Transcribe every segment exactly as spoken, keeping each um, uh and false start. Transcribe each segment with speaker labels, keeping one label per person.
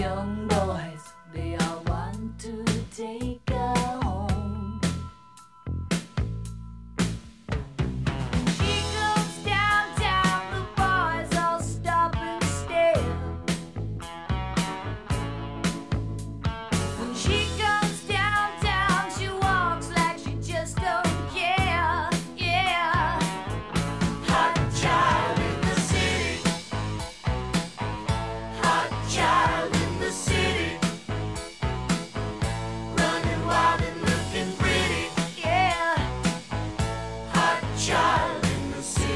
Speaker 1: young boys, they all want to take her home. She goes downtown, the boys all stop and stare. When she goes downtown, she walks like she just don't care. Yeah, hot child in the city, hot child in the city, running wild and looking pretty. Yeah, hot child in the city.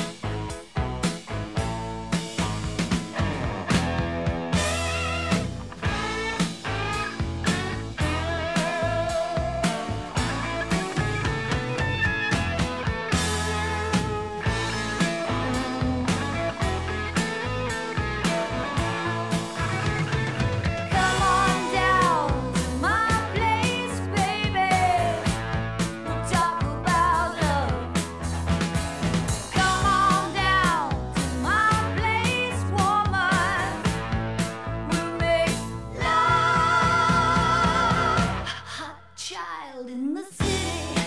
Speaker 1: Come on down to my place, baby. We'll talk about love. Come on down to my place, woman. We'll make love. Hot child in the city.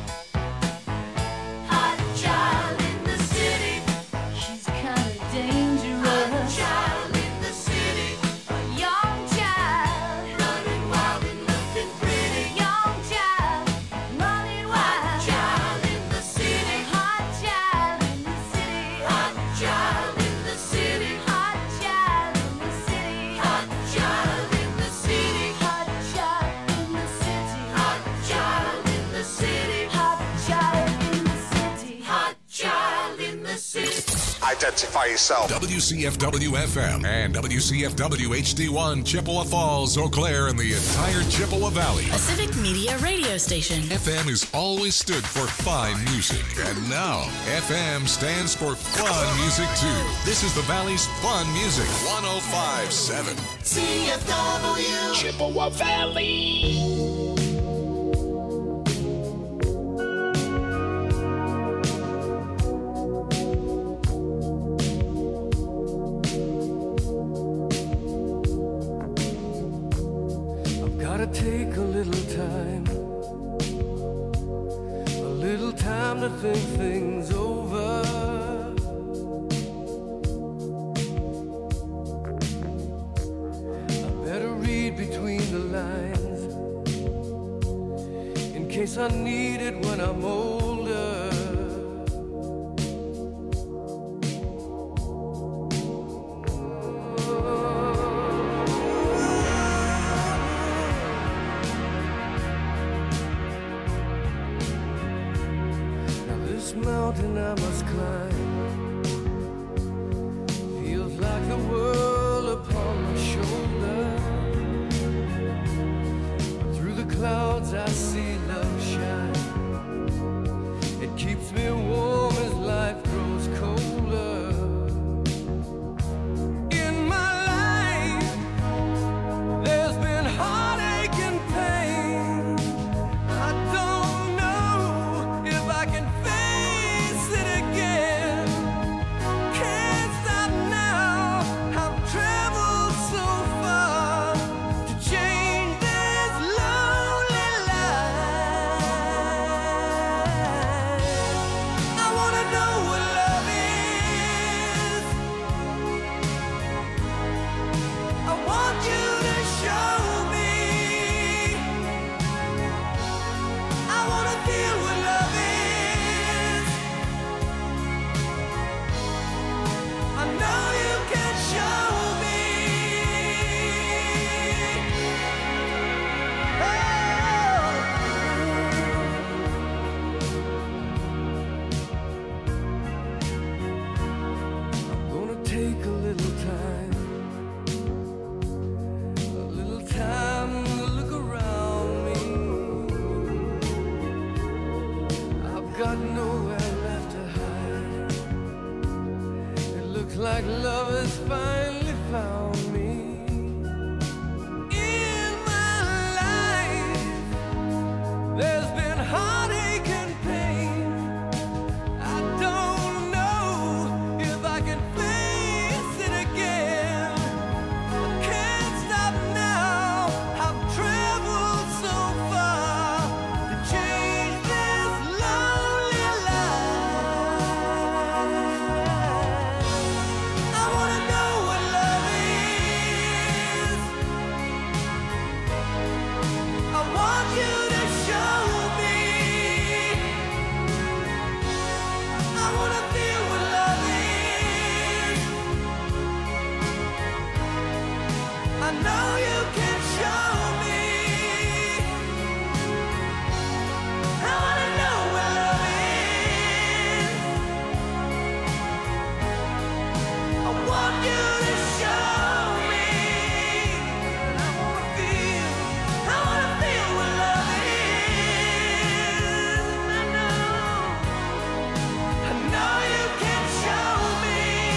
Speaker 1: Hot child in the city. She's kinda dangerous. Hot child in the city. A young child running wild and looking pretty. Young child running wild. Hot child in the city. Hot child in the city. Hot child in the city. Hot child in the city. Hot child in the city. Hot child in the city. Hot child in the city. Hot child in the city. Hot child in the city.
Speaker 2: Identify yourself.
Speaker 3: W C F W F M and W C F W H D one, Chippewa Falls, Eau Claire, and the entire Chippewa Valley.
Speaker 4: A Civic Media radio station.
Speaker 3: F M has always stood for fine music, and now F M stands for fun music too. This is the Valley's fun music, one oh five point seven.
Speaker 5: C F W Chippewa Valley.
Speaker 6: I've gotta take a little time, a little time to think things over. I better read between the lines in case I need it when I'm older. Now this mountain I must climb feels like the world upon my shoulder. But through the clouds I see love shine, I know you can show me. I wanna know where love is. I want you to show me. And I wanna feel, I wanna feel what love is. And I know, I know you can show me.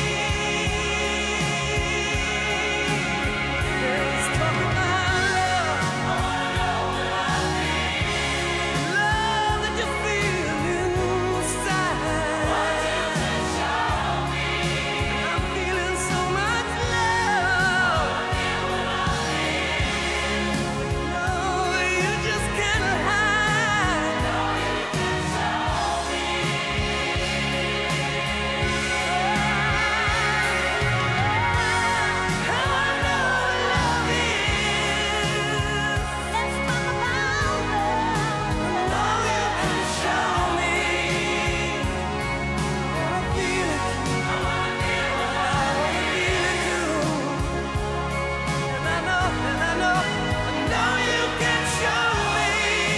Speaker 6: Let's talk about love. I wanna know what love is. Love that you feel inside. Want you to show me. I'm feeling so much love. I feel what love is. No, you just can't hide. No, you can show me. I wanna know what love is. Let's talk about love. No, you can show me. I wanna feel it. I wanna feel what love is. Feel it too. And I know, and I know, I know you can show me.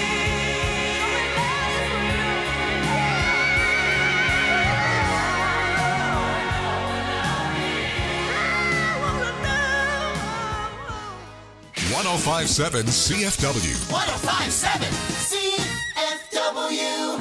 Speaker 3: one oh five point seven C F W.
Speaker 5: one oh five point seven C F W.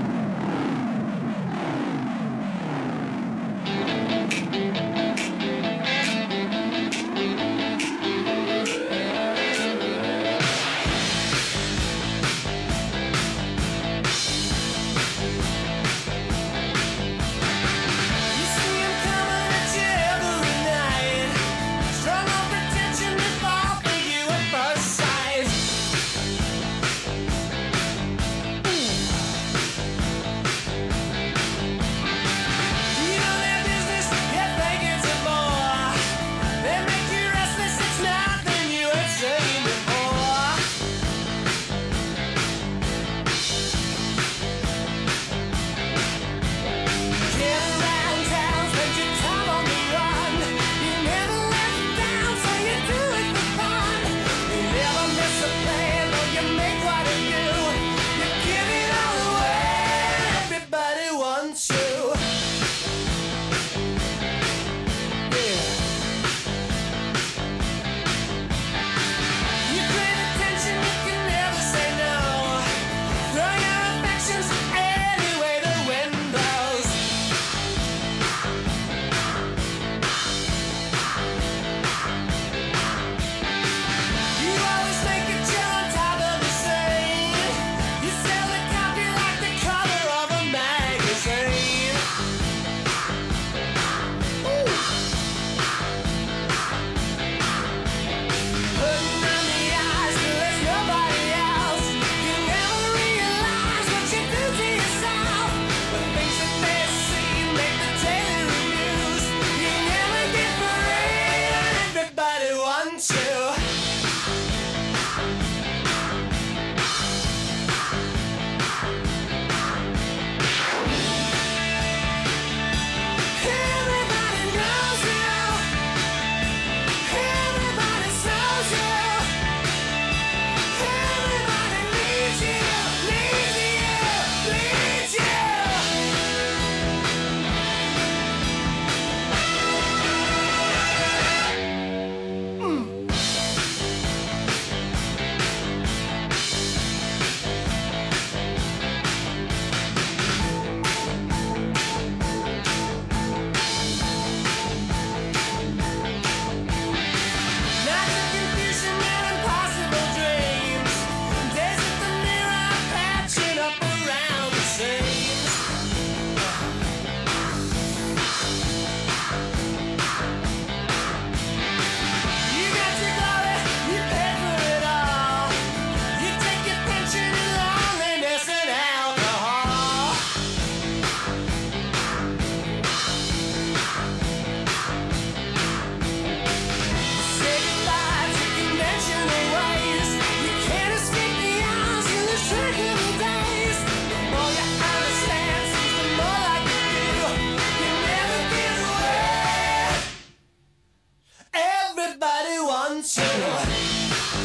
Speaker 6: You see him coming at you every night. Strong on pretension to fall for you at first sight.
Speaker 5: wants you.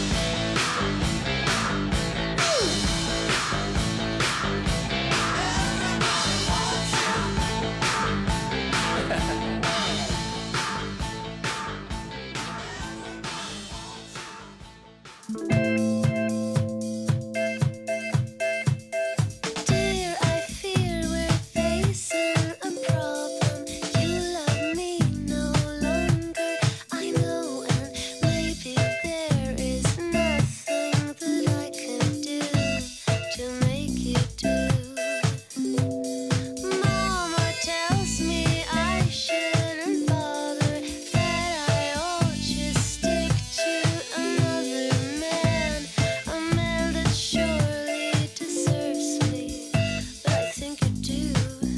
Speaker 1: Dear, I fear we're facing a problem. You love me no longer. I know, and maybe there is nothing that I can do to make you do. Mama tells me I shouldn't bother, that I ought to stick to another man, a man that surely deserves me, but I think you do.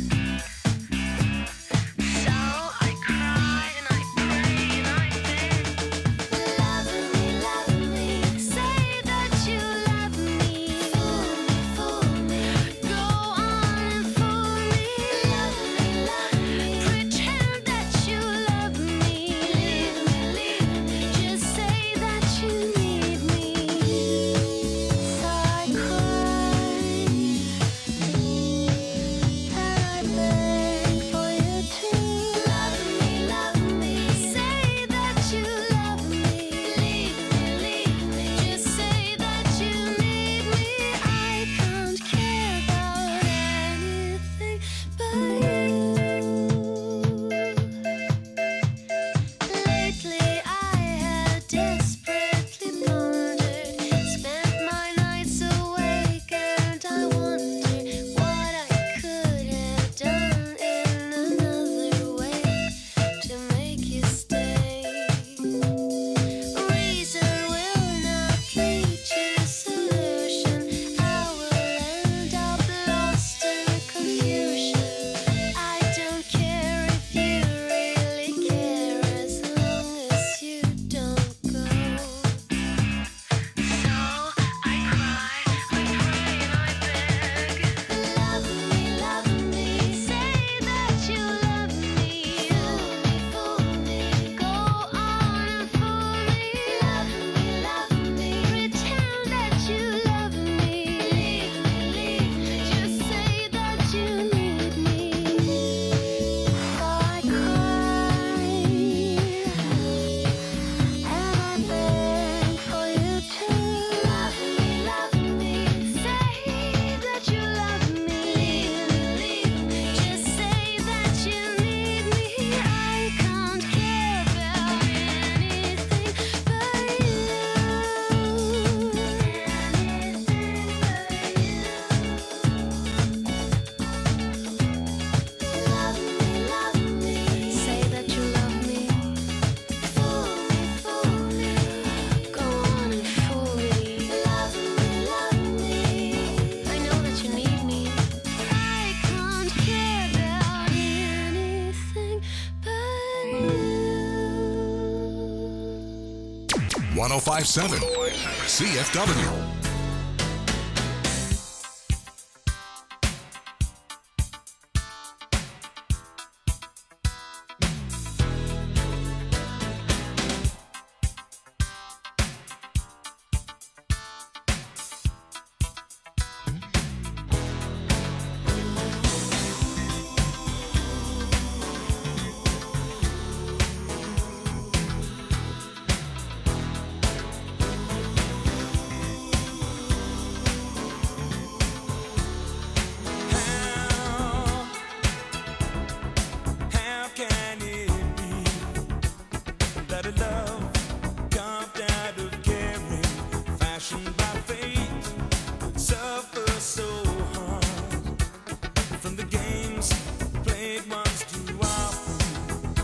Speaker 1: So I cry and I pray and I beg, love me, love me, say that you love me, fool me, fool me, go on and fool me, love me, love me, pretend that you love me, leave me, leave me, just say that you need me. So I cry and I beg for you to love me, love me, say that you love me, leave me, leave me, just say that you need me. I can't care about anything but you. Lately I have desperately pondered, spent my nights awake, and I wonder what I could have done in another way to make you stay. Reason will not lead to solution. I will end up lost in confusion. I don't care if you really care, as long as you don't go. So I cry, I pray and I beg, love me, love me, say that you love me, fool me, fool me, go on and fool me, love me, love me, pretend that you love me, leave me, leave me, just say that you need me. So I cry and I beg for you to love me, love me, say that you love me, leave me, just say that you need me. I can't care about anything but you, love me, love me, say that you love me, fool me, fool me, go on and fool me, love me, love me, I know that you need me. I can't care about anything but you.
Speaker 3: one oh five point seven C F W.
Speaker 6: How can it be that a love carved out of caring, fashioned by fate, suffers so hard from the games played once too often,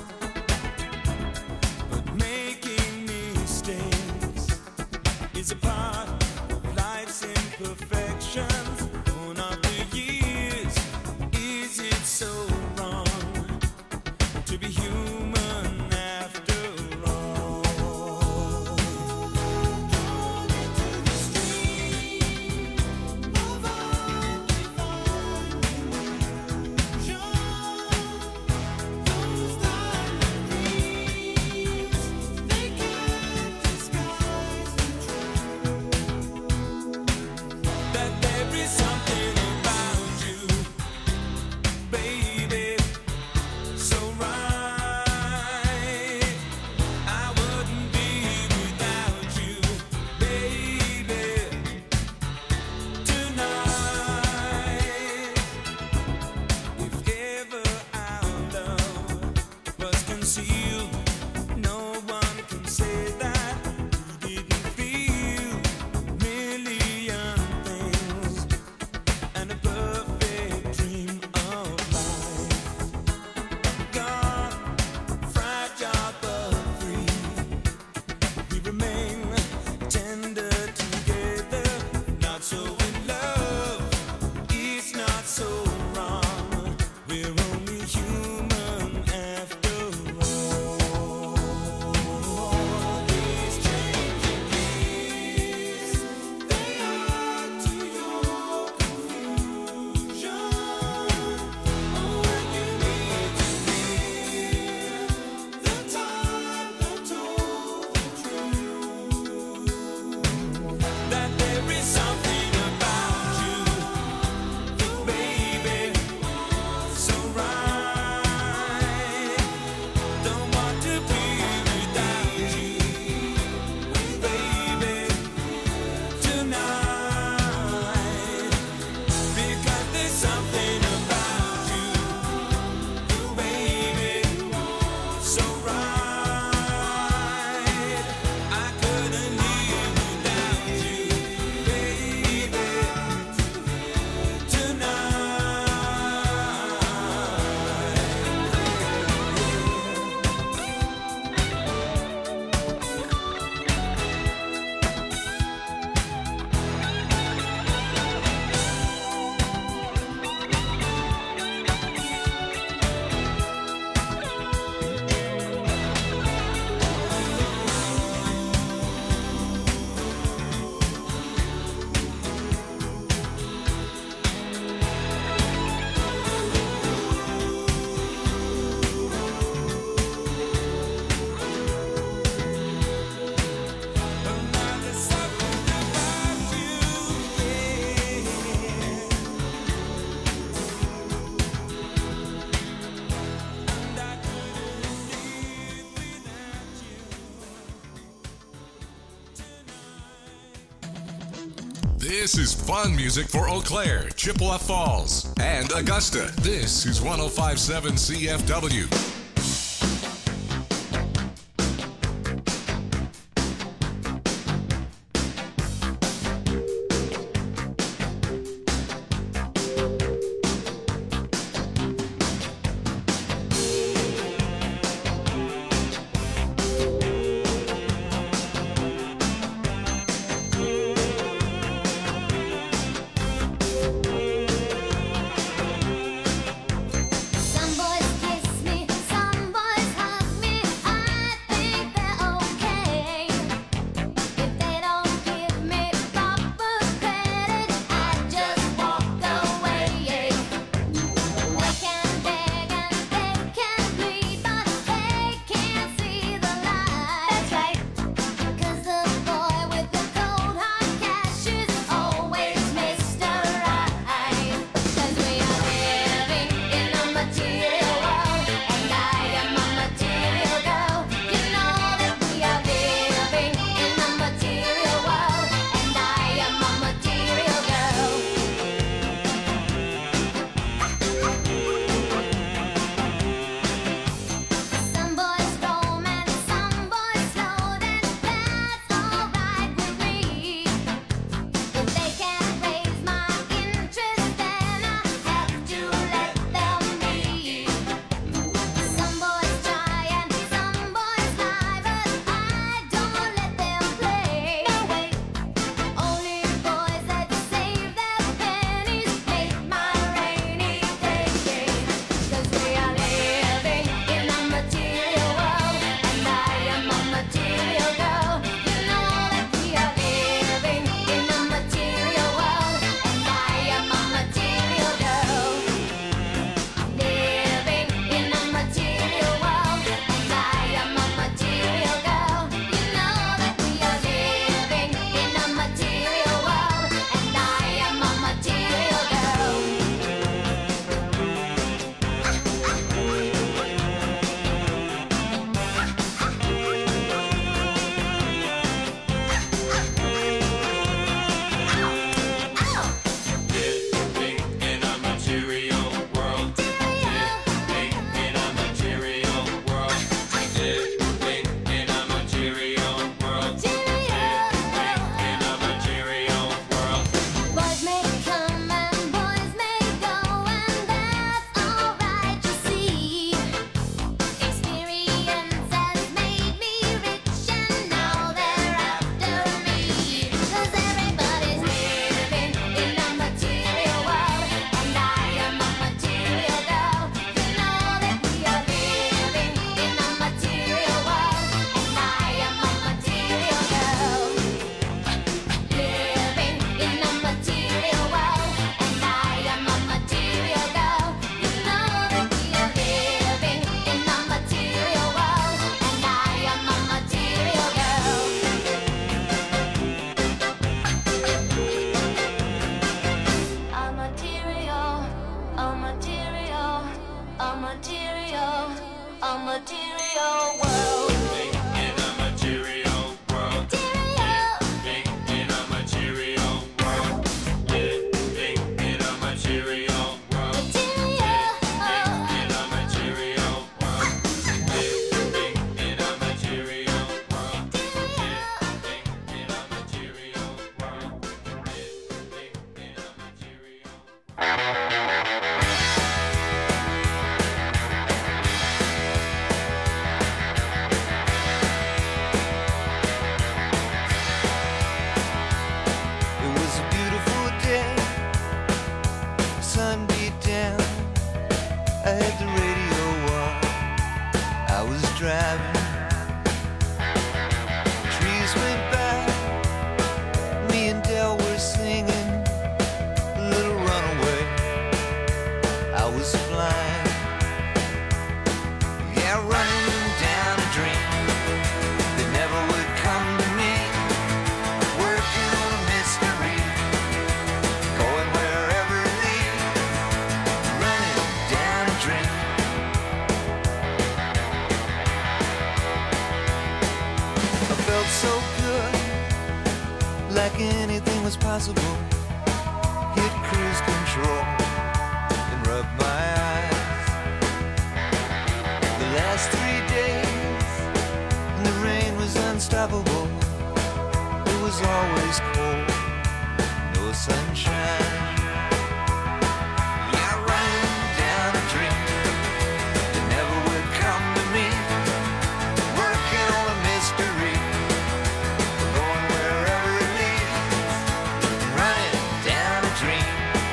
Speaker 6: but making mistakes is a part of life's imperfections. Born of the years, is it so wrong to be human after all? Drawn into the stream of undefined illusion, those darling dreams, they can't escape.
Speaker 3: This is fun music for Eau Claire, Chippewa Falls, and Augusta. This is one oh five point seven C F W.
Speaker 1: Some boys kiss me, some boys hug me. I think they're okay. If they don't give me proper credit, I just walk away. They can beg and they can plead, but they can't see the light. That's right. 'Cause the boy with the cold hard cash is always Mister Right. 'Cause we are living in a material world, and I am a material girl. You know that we are living in a material world, and I am a material girl. Some boys roam and some boys float, and that's alright with me. If they can't raise my interest, then I have to let them be. Some boys try and some boys lie, but I don't let them play. No way. Only boys that save their pennies make my rainy day. 'Cause we are living in a material world, and I am a material girl. You know that we are living in a material world, and I am a material girl. Living in a material world, and I am a material girl. You know that we are living in a material world, and I am a material girl.
Speaker 7: Living in a material world. Living in a material world. Living in a material world. Living in a material world.
Speaker 1: Boys may come and boys may go, and that's alright, you see. Experience has made me rich, and now they're after me. 'Cause everybody's living in a material world, and I am a material girl. You know that we are living in a material world, and I am a material girl. Living in a material world, and I am a material girl. You know that we are living in a material world, and I am a material girl. A material, a material, a material, a material world.
Speaker 7: Living in a material world.
Speaker 1: Material.
Speaker 7: Living in a material world. Living in a material world.
Speaker 1: Material.
Speaker 7: In a material world. Living in a material world. Living in a material world. Living in a material
Speaker 6: It was a beautiful day, sun beat down. I had the radio on, I was driving. Trees went by, me and Del were singing a little runaway. I was flying, yeah, running down a dream that never would come to me. Working on a mystery, going wherever it leads, running down a dream. I felt so good, like anything
Speaker 8: as possible. Hit cruise control and rub my eyes. The last three days, the rain was unstoppable. It was always cold, no sunshine. Yeah, running down a dream that never would come to me. Working on a mystery, going wherever it leads. Running down a dream.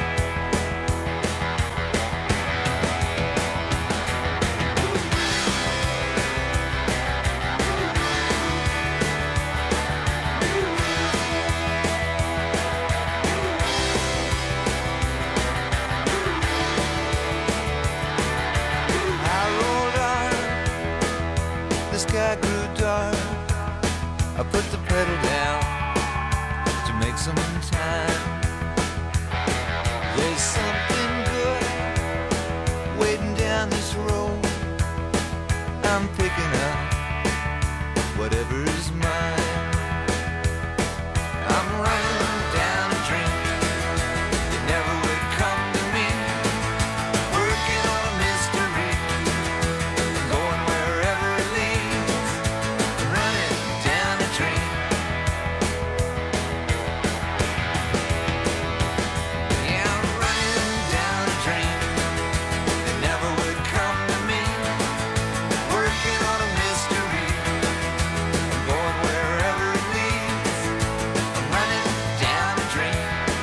Speaker 8: I rolled on, the sky grew dark. I put the pedal down to make some time. There's something good waiting down this road. I'm picking up whatever's mine. I'm running down a dream that never would come to me. Working on a mystery, going wherever it leads. Running down a dream. Yeah, I'm running down a dream that never would come to me. Working on a mystery, going wherever it leads. I'm running down a dream.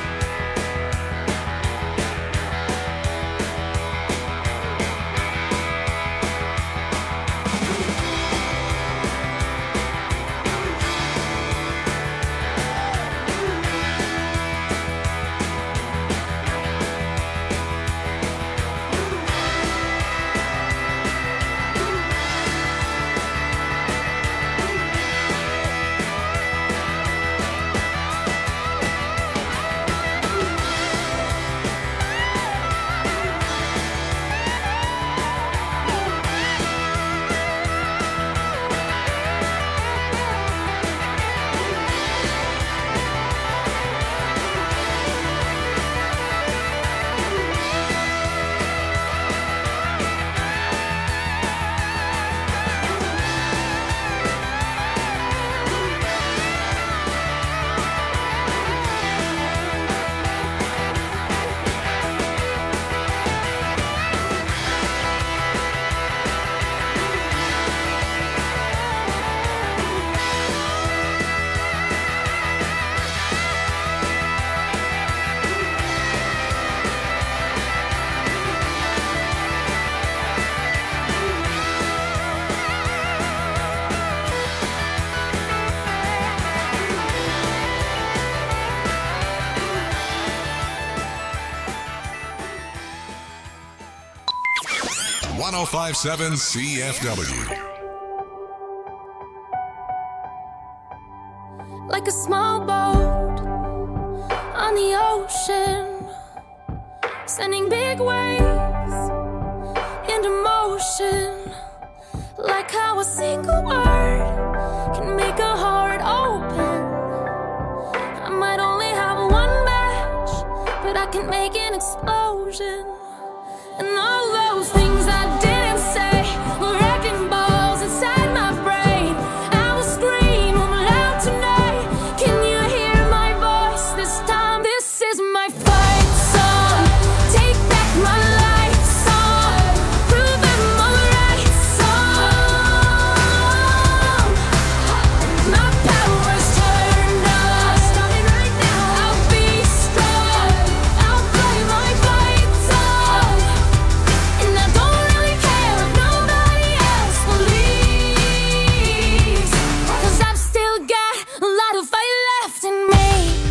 Speaker 3: one oh five point seven C F W.
Speaker 1: Like a small boat on the ocean, sending big waves into motion. Like how a single word can make a heart open. I might only have one match, but I can make an explosion. And all those things I didn't say were wrecking balls inside my brain. I will scream loud tonight. Can you hear my voice this time? This is my fight song. Take back my life song. Prove I'm alright song. My power's turned on. Starting right now. I'll be strong. I'll play my fight song. And I don't really care if nobody else believes, 'cause I've still got a lot of fight left in me.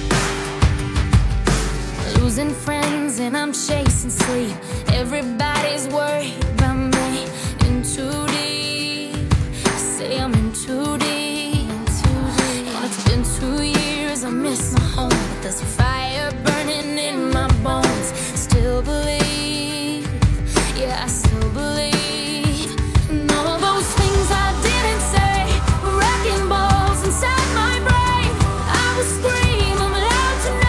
Speaker 1: Losing friends and I'm chasing sleep. Everybody's worried about me. In too deep. Say I'm in too deep. And it's been two years, I miss my home, but there's a fire burning in my bones. Still believe, yeah, I still believe. And all those things I didn't say were wrecking balls inside my brain. I will scream, I'm loud tonight.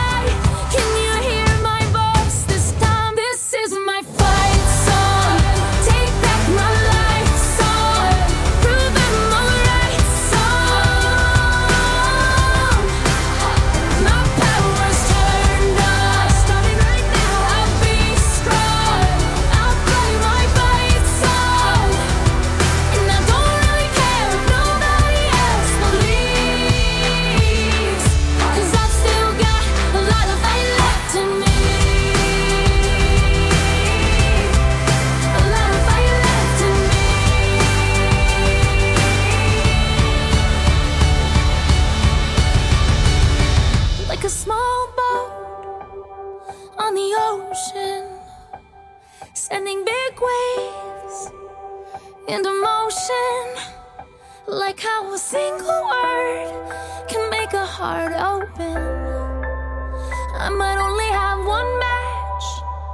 Speaker 1: like a small boat on the ocean, sending big waves into motion. Like how a single word can make a heart open. I might only have one match,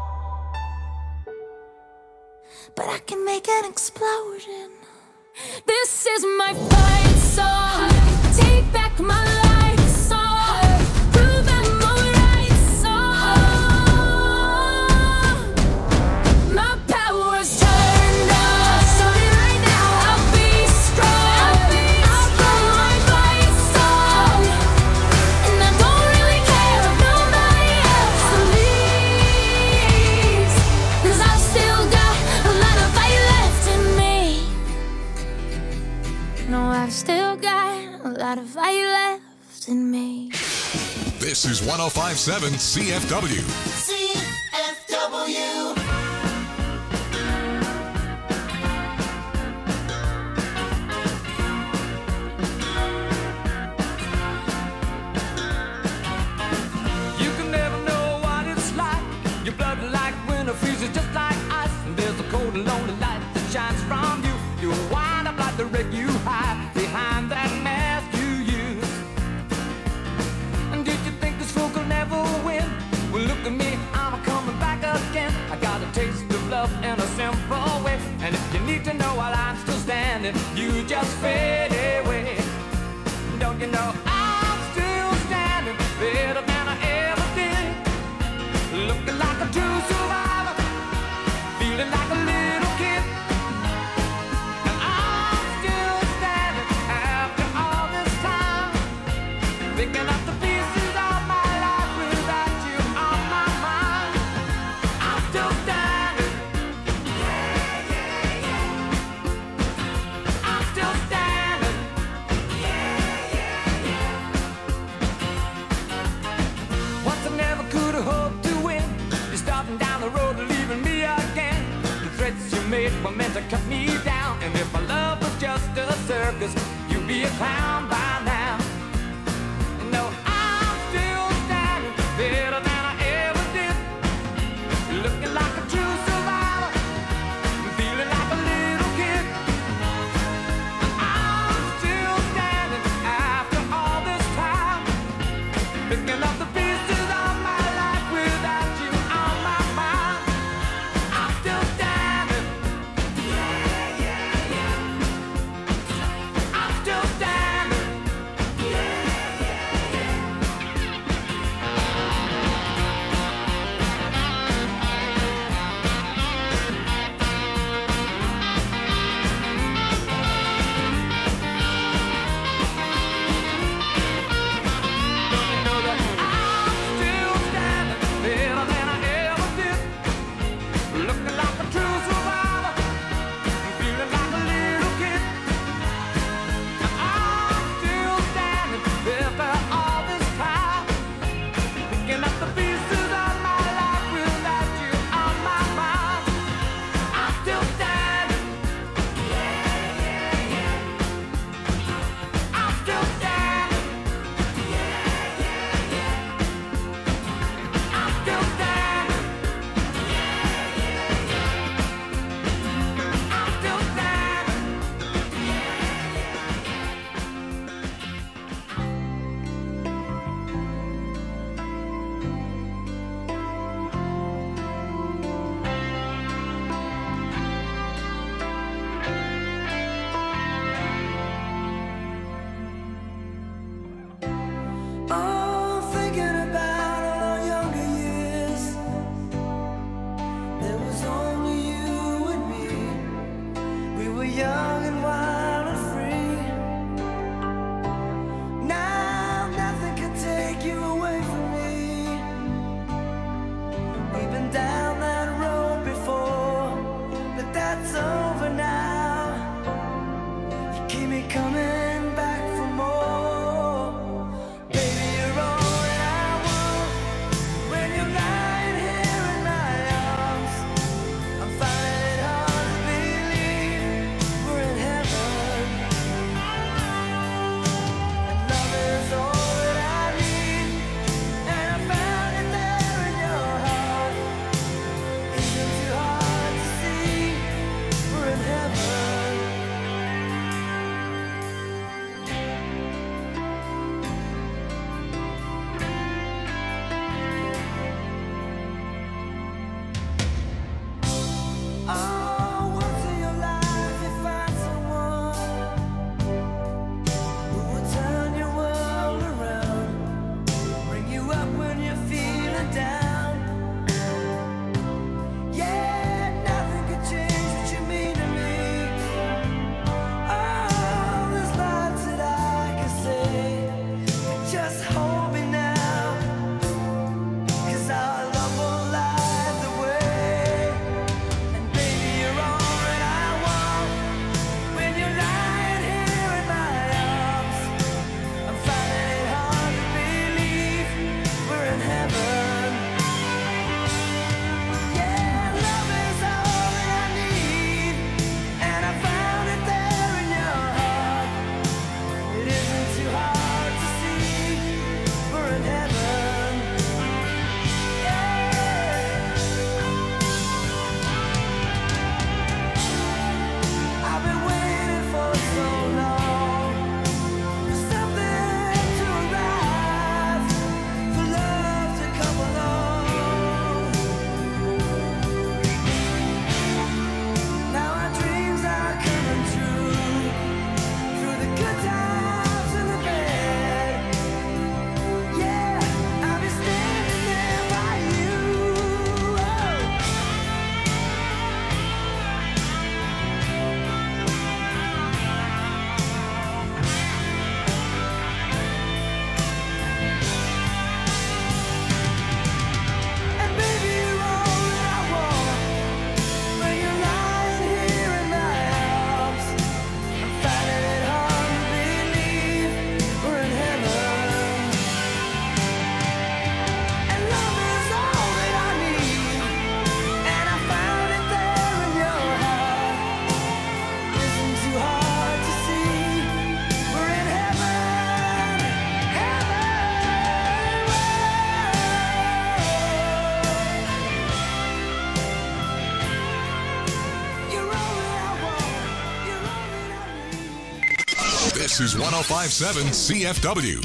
Speaker 1: but I can make an explosion. This is my fight song. Take back my life song. Prove I'm alright song. My power's turned on. Starting right now, I'll be strong. I'll blow my fight song. And I don't really care if nobody else believes, 'cause I've still got a lot of fight left in me. No, I've still got a lot of fight left in me.
Speaker 3: This is one oh five point seven C F W.
Speaker 5: C F W.
Speaker 6: You can never know what it's like. Your blood like winter freezes just like ice. And there's a cold and lonely light that shines from you. You wind up like the wreck you hide behind that mask you use. And did you think this fool could never win? Well, look at me, I'm coming back again. I got a taste of love in a simple way. And if you need to know while I'm still standing, you just fade away. Don't you know I'm still standing better than I ever did? Looking like a true survivor, feeling like a little kid. And I'm still standing after all this time, picking up the pieces of my life without you on my mind. I'm still standing. Yeah, yeah, yeah. I'm still standing. Yeah, yeah, yeah. Once I never could have hoped to win. You're starting down the road, leaving me again. The threats you made were meant to cut me down. And if my love was just a circus, you'd be a clown by now. No, I'm still standing better than I ever did. Looking like a true survivor, feeling like a little kid. I'm still standing after all this time, picking up the pieces of my life without you on my mind. I'm still standing. Yeah, yeah, yeah. I'm still standing.
Speaker 3: This is one oh five point seven C F W.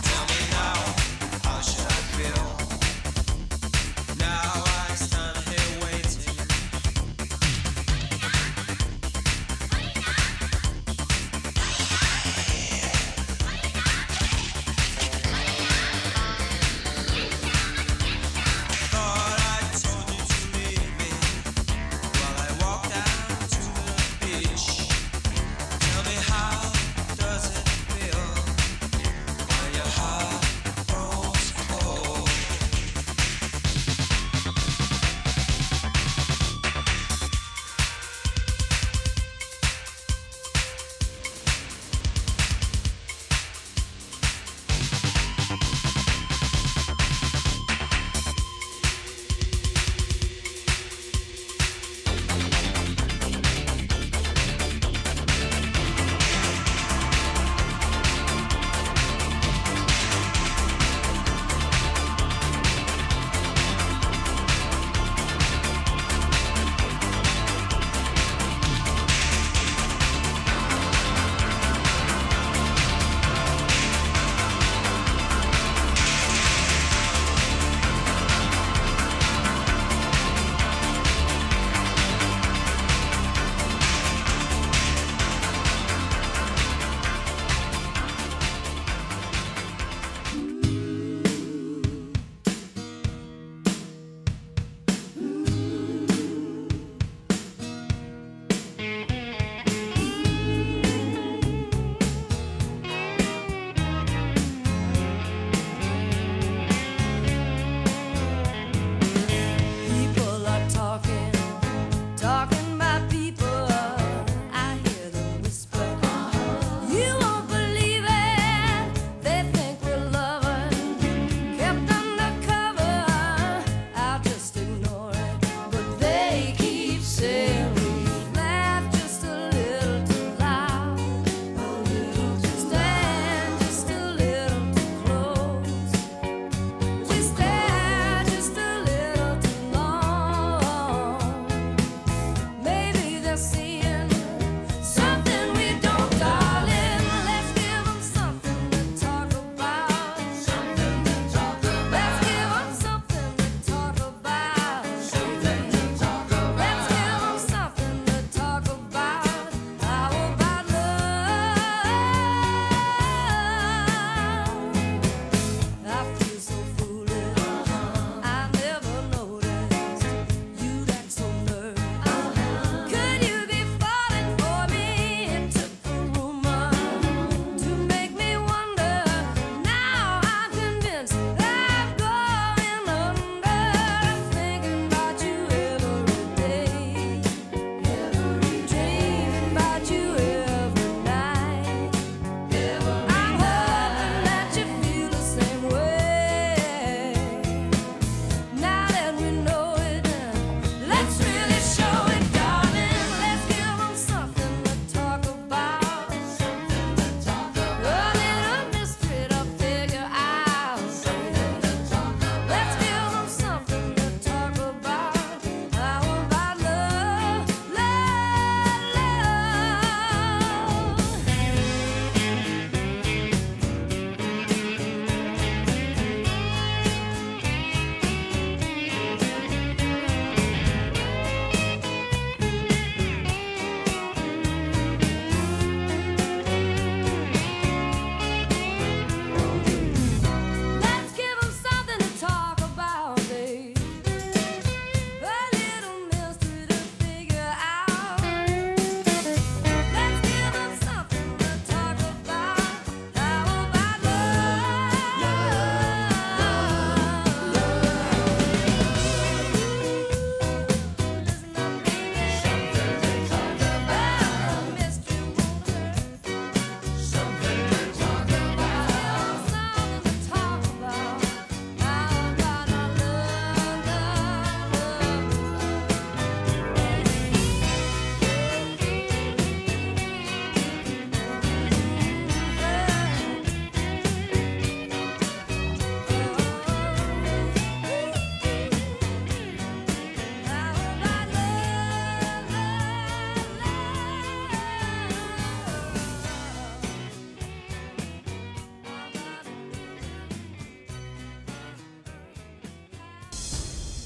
Speaker 8: Now I stand here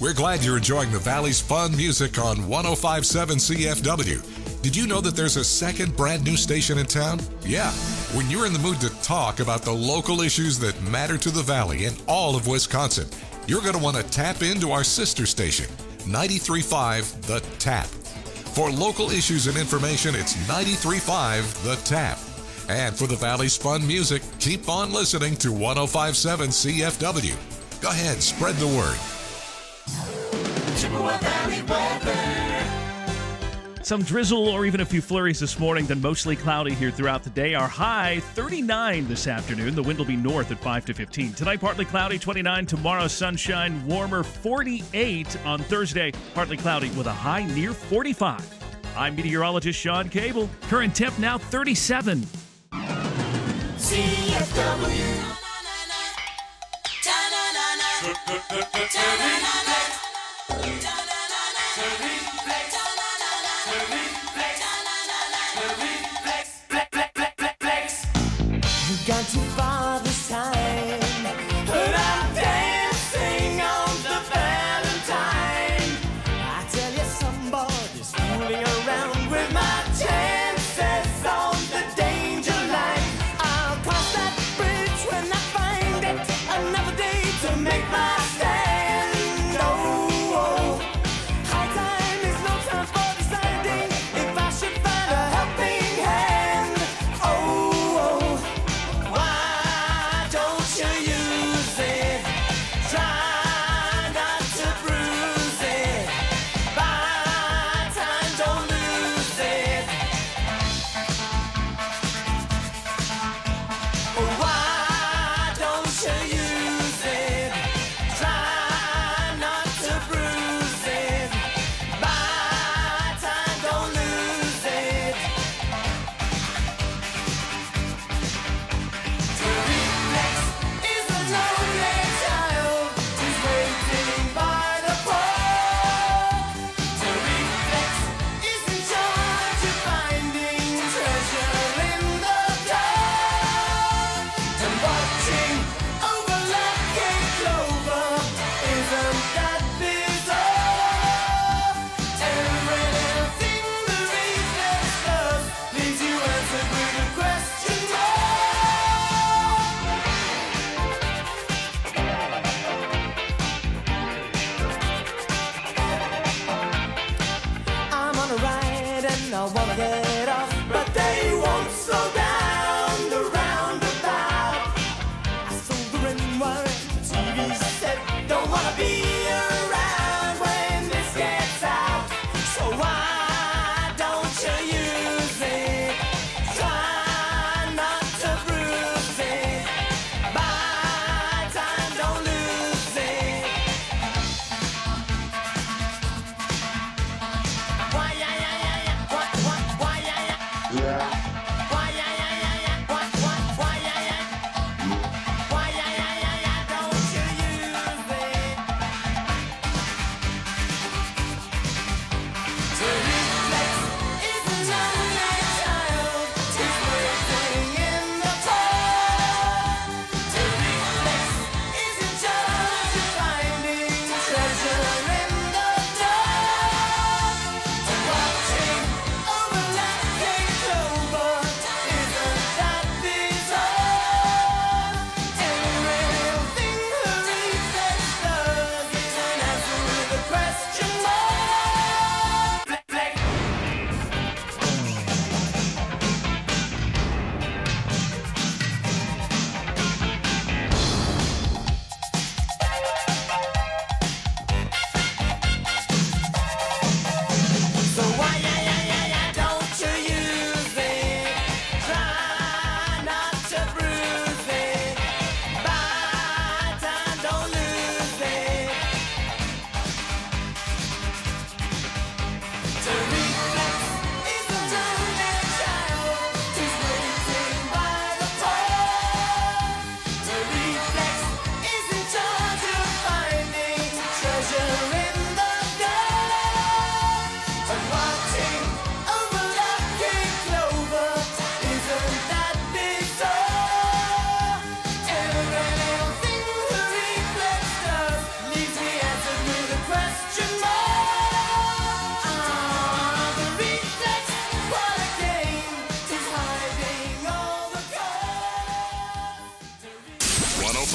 Speaker 3: We're glad you're enjoying the Valley's fun music on one oh five point seven C F W. Did you know that there's a second brand new station in town? Yeah. When you're in the mood to talk about the local issues that matter to the Valley and all of Wisconsin, you're going to want to tap into our sister station, ninety-three point five The Tap. For local issues and information, it's ninety-three point five The Tap. And for the Valley's fun music, keep on listening to one oh five point seven C F W. Go ahead, spread the word.
Speaker 5: Chippewa Valley weather.
Speaker 9: Some drizzle or even a few flurries this morning, then mostly cloudy here throughout the day. Our high, thirty-nine this afternoon. The wind will be north at five to fifteen. Tonight, partly cloudy, twenty-nine. Tomorrow, sunshine, warmer, forty-eight. On Thursday, partly cloudy with a high near forty-five. I'm meteorologist Sean Cable. Current temp now thirty-seven.
Speaker 5: C F W.
Speaker 6: Gone too far this time, but I'm dancing on the Valentine. I tell you, somebody's fooling around with my chances on the danger line. I'll cross that bridge when I find it. Another day to make my stand. Oh, oh. High time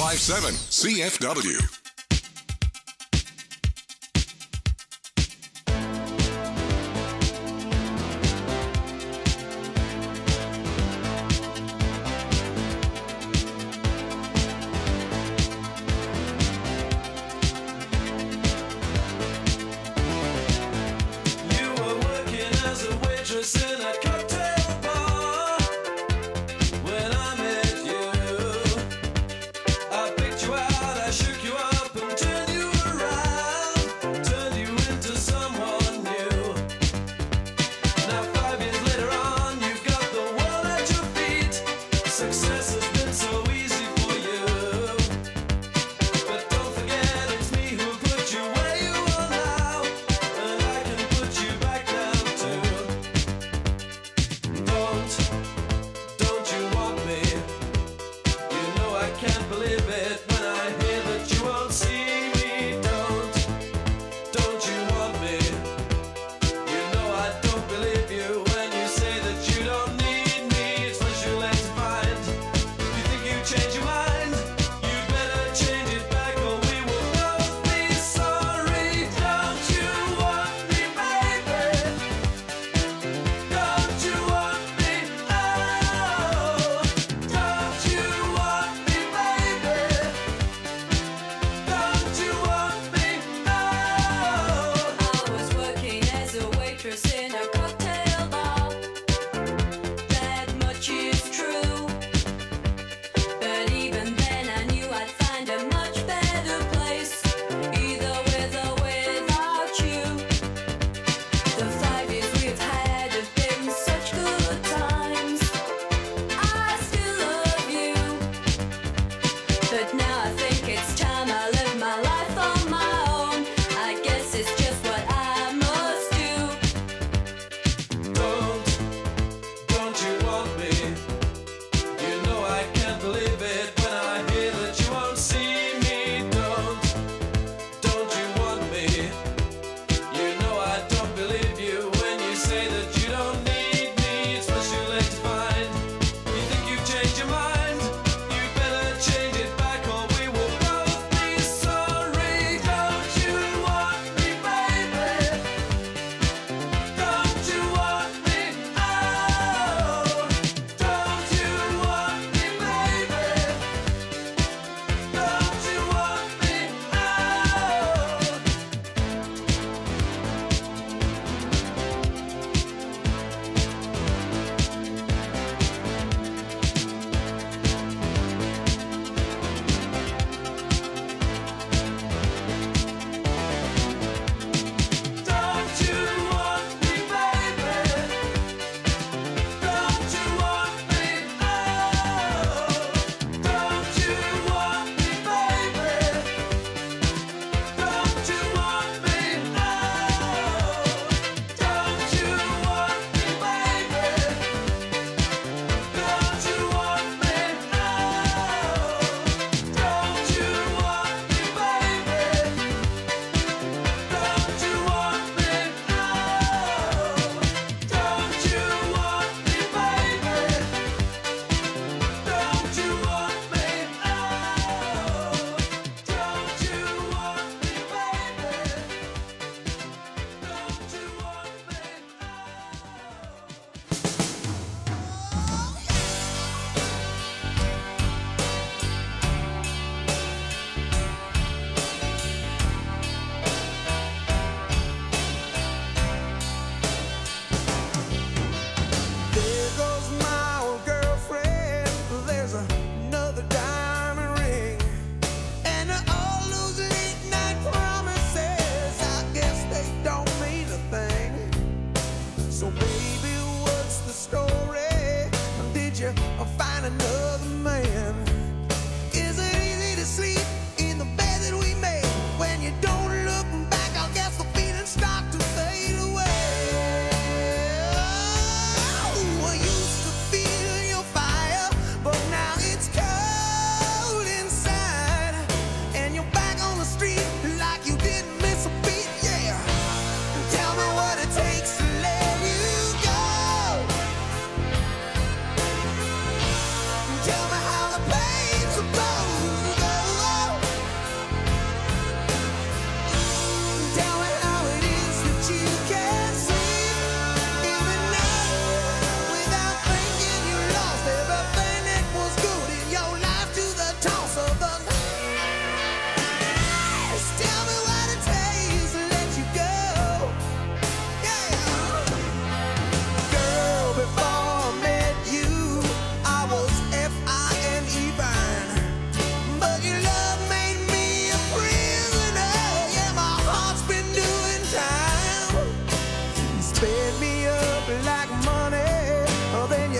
Speaker 3: five seven C F W.
Speaker 6: You were working as a waitress in a cocktail bar when I met you. I picked you out, I shook you up.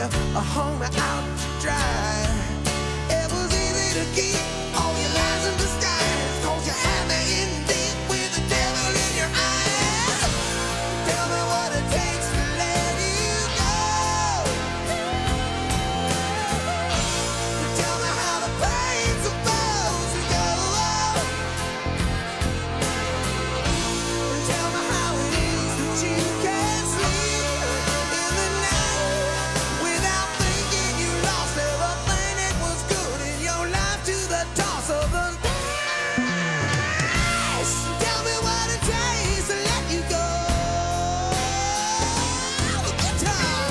Speaker 6: uh, hung me out to dry. It was easy to keep all your lies in disguise, 'cause you had me in deep with the devil in your eyes. Tell me what it takes to let you go. Tell me how the pain's supposed to go. Tell me how it is that you can't sleep in the night without thinking you lost everything that was good in your life to the toss of the dice. Tell me what it takes to let you go. The guitar.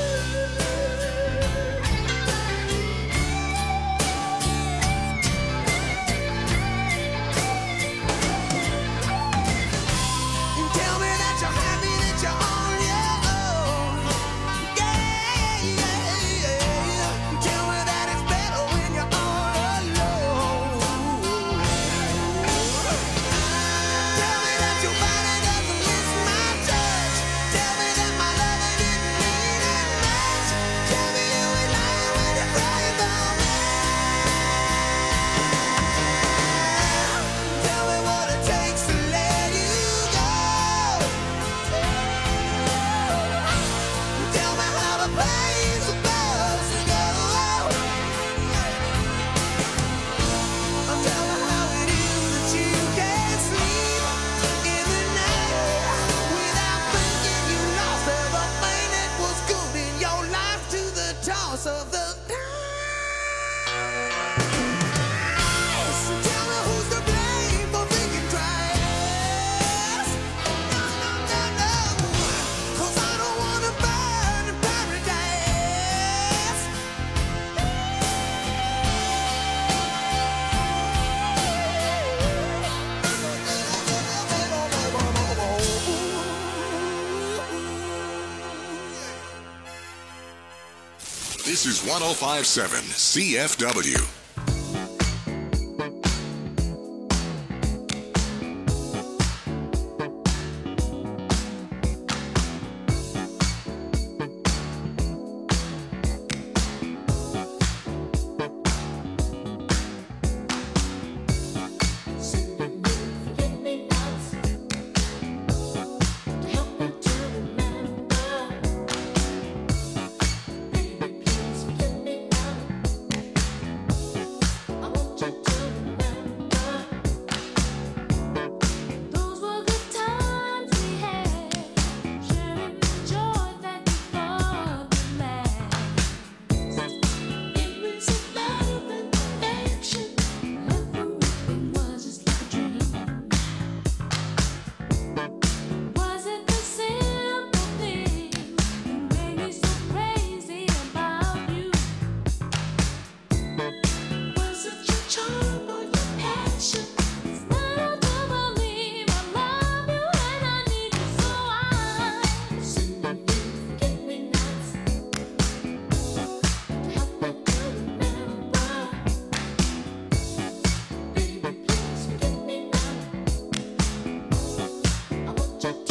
Speaker 6: You tell me that you're happy, that you're on your own. Yeah, yeah, yeah. You tell me that it's better when you're all alone. Tell me that your body doesn't miss my touch. Tell me that my love didn't mean as much. Tell me you ain't lying when you're crying about me. Tell me what it takes to let you go. Tell me how the pain's supposed to go. Tell me how it is that you can't sleep in the night without thinking you lost everything that was good in your life to the toss of the dice. Tell me who's to blame for thinking twice. No, no, no, no, 'cause I don't wanna burn in paradise.
Speaker 3: This is one oh five point seven C F W.
Speaker 1: Those were good times we had, sharing the joy that we thought would last. It was a love and affection, everything was just like a dream. Was it the simple thing that made me so crazy about you? Was it your charm or your passion? It's not hard to believe I love you and I need you, so I'm sending you forget-me-nots to help me to remember. Baby, please forget me now. I want you to